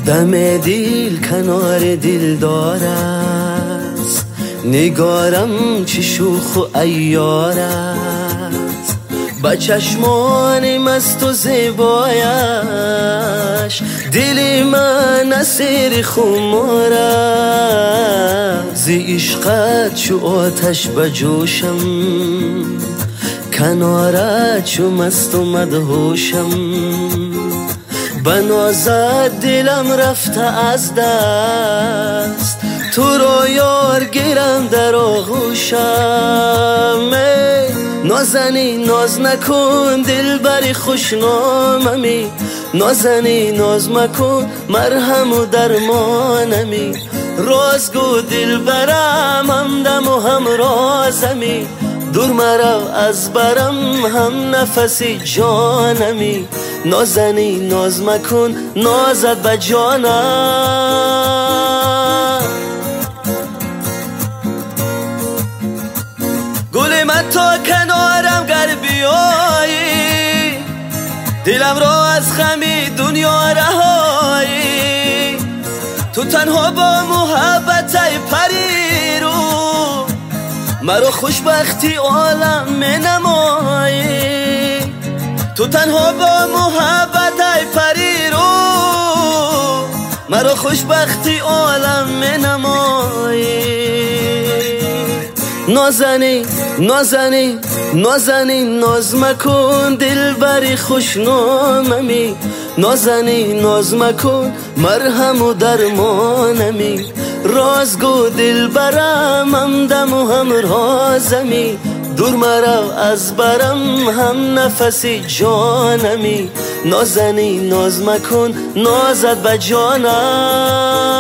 دم دیل کنار دلدار است، نگارم چه شوخ و عیار است. با چشمان مست و زیبایش دل من اسیر خمار است. زی عشقت چو آتش بجوشم، کنارت چو مست و مدهوشم. بنازد دلم رفته از دست، تو رو یار گیرم در آغوشم. نازنی ناز نکن دل بری خوشناممی، نازنی ناز مکن مرهم و درمانمی. رازگو دل برم همدم و هم رازمی، دور مرو از برم هم نفسی جانمی. نازنی ناز مکن نازت به جانم. گل من تا کنارم گر بیایی، دلم را از خمی دنیا رهایی. تو تنها با محبت ای پری رو، مرا خوشبختی عالم می نمایی. تو تنها با محبت ای پری رو، مرا خوشبختی عالم می نمایی. نازنی نازنی نازنی ناز مکن دل بری خوشناممی، نازنی ناز مکن مرهم و درمانمی. رازگو دل برم همدم و هم رازمی، دور مرو از برم هم نفسی جانمی. نازنی ناز مکن نازت به جانم.